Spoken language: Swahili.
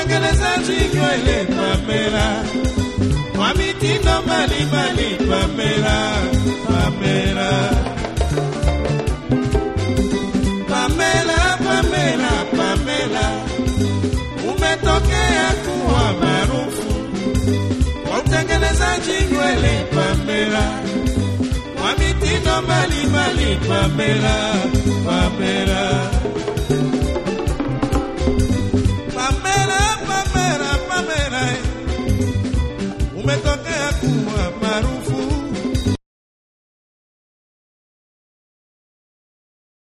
utengenezaji nywele Pamela, kwa mitindo mbalimbali Pamela, Pamela. Pamela, Pamela, Pamela, umetokea kuwa maarufu kwa utengenezaji nywele Pamela, kwa mitindo mbalimbali Pamela, Pamela.